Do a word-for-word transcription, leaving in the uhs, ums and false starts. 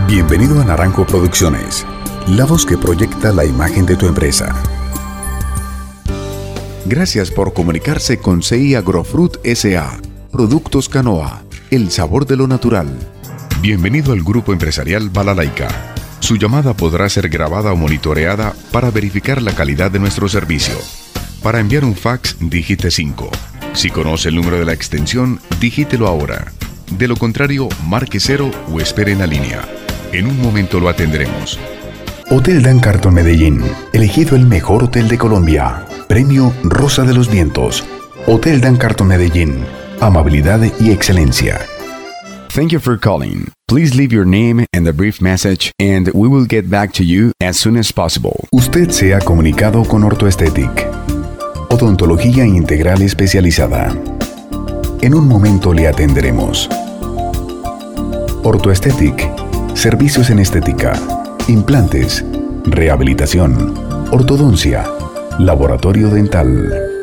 Bienvenido a Naranjo Producciones, la voz que proyecta la imagen de tu empresa. Gracias por comunicarse con C I Agrofruit S A Productos Canoa, el sabor de lo natural. Bienvenido al Grupo Empresarial Balalaica. Su llamada podrá ser grabada o monitoreada para verificar la calidad de nuestro servicio. Para enviar un fax, digite cinco. Si conoce el número de la extensión, digítelo ahora. De lo contrario, marque cero o espere en la línea. En un momento lo atenderemos. Hotel Dan Carton Medellín, elegido el mejor hotel de Colombia. Premio Rosa de los Vientos. Hotel Dan Carton Medellín, amabilidad y excelencia. Thank you for calling. Please leave your name and a brief message, and we will get back to you as soon as possible. Usted se ha comunicado con Orthoesthetic, odontología integral especializada. En un momento le atenderemos. Orthoesthetic, servicios en estética, implantes, rehabilitación, ortodoncia, laboratorio dental.